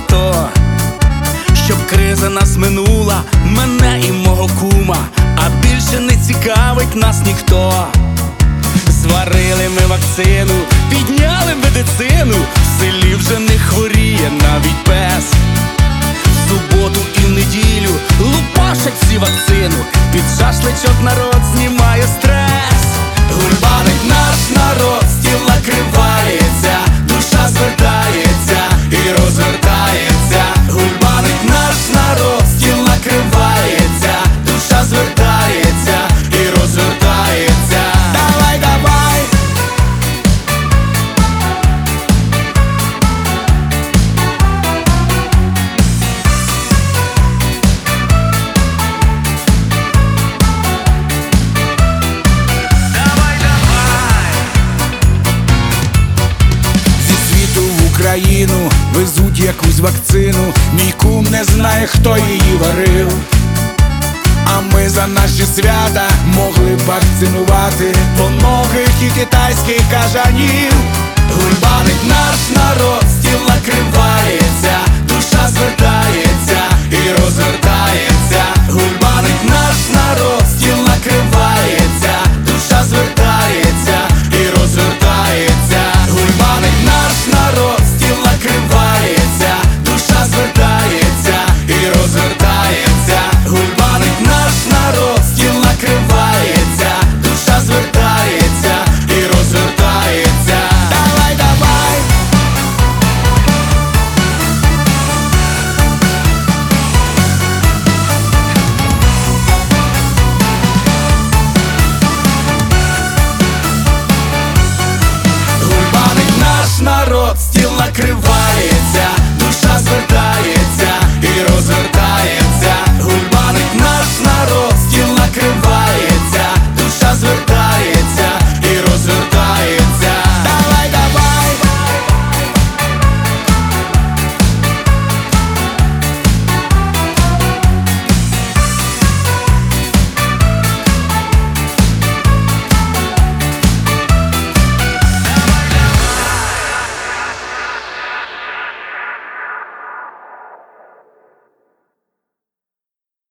то, щоб криза нас минула, мене і мого кума, а більше не цікавить нас ніхто. Зварили ми вакцину, підняли медицину, в селі вже не хворіє навіть пес. В суботу і в неділю лупашать всі вакцину, під шашличок народ знімає стрес. Гульбанить наш народ, стіл накривається, душа звертається і розвертається. Гульбанить наш народ, стіл накривається, душа звертається і розвертається. Давай, давай! Україну везуть якусь вакцину, мій кум не знає, хто її варив. А ми за наші свята могли б вакцинувати двоногих і китайських кажанів. Гульбанить наш народ, стіл накривається, душа звертається і розвертається. Гульбанить наш народ, стіл накривається, душа звертається і розвертається. Гульбанить наш народ, стіл накривається, душа звертається і розвертається. Гульбанить наш народ, стіл накривається, душа звертається і розвертається. Давай, давай! Гульбанить наш народ, стіл накривається.